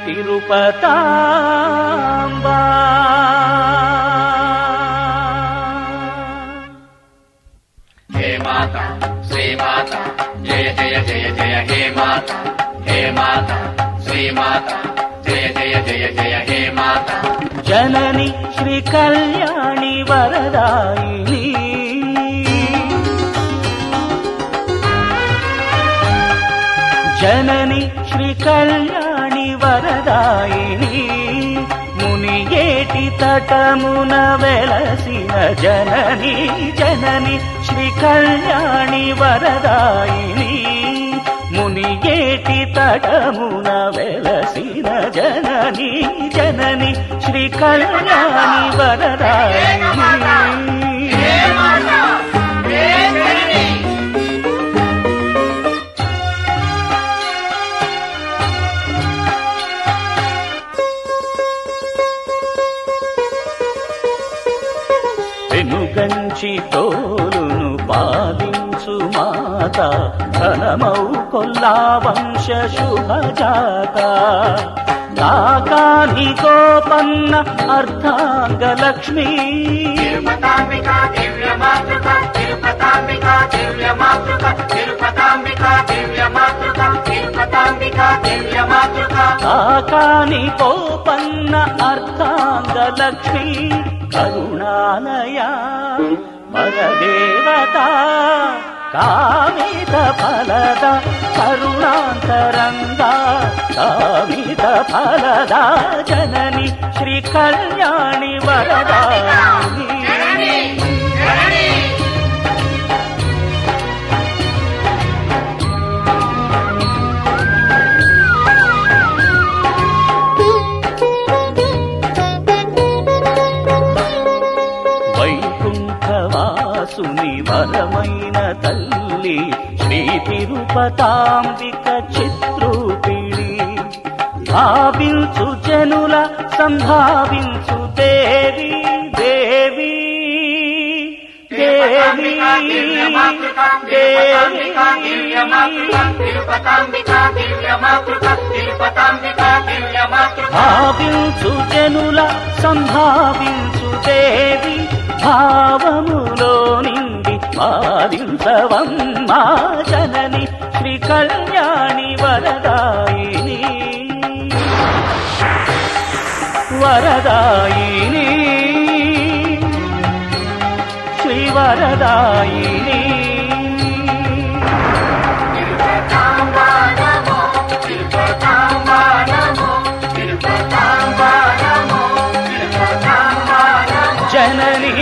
తిరుపతాంబా. హే మాత శ్రీ మాత జయ జయ జయ జయ హే మాత, హే మాత శ్రీ మాత జయ జయ జయ జయ హే మాత. జనని శ్రీ కళ్యాణి వరదాయిని, జనని శ్రీ కళ్యాణి వరదాయిని, మునియేటి తటమున వెలసిన జనని, జనని శ్రీ కళ్యాణి వరదాయిని, మునియేటి తటమున వెలసిన జనని, జనని శ్రీ కళ్యాణి వరదాయిని. వెనుగంచి తోలును పాలించు మాత, ఘనమౌ కొల్లా వంశ శుభజాత, కాకాని గోపన్న అర్ధాంగ లక్ష్మీ, తిరుపతాంబికా దివ్య మాతృక, తిరుపతాంబికా దివ్య మాతృక, తిరుపతాంబికా దివ్య మాతృక, తిరుపతాంబికా దివ్య మాతృక. కాకాని గోపన్న అర్ధాంగ లక్ష్మీ, కరుణాలయా పరదేవత, కామిత ఫలద కరుణాంతరంగా, కామిత ఫలద జనని శ్రీ కళ్యాణి వరదాయిని. వైకుంఠవాసుని వరమైన తల్లి శ్రీ తిరుపతాంబిక చిత్రూపిణి, భావించు జనుల సంభావించు దేవి, దేవి దేవి భావించు జనుల సంభావించు దేవి, భావములో నిండి పాలించవమ్మా జనని శ్రీ కళ్యాణి వరదాయిని, వరదాయిని శ్రీ వరదాయిని. జనని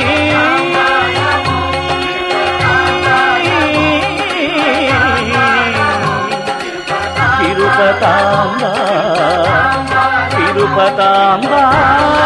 తిరుపతాంబా, తిరుపతాంబా.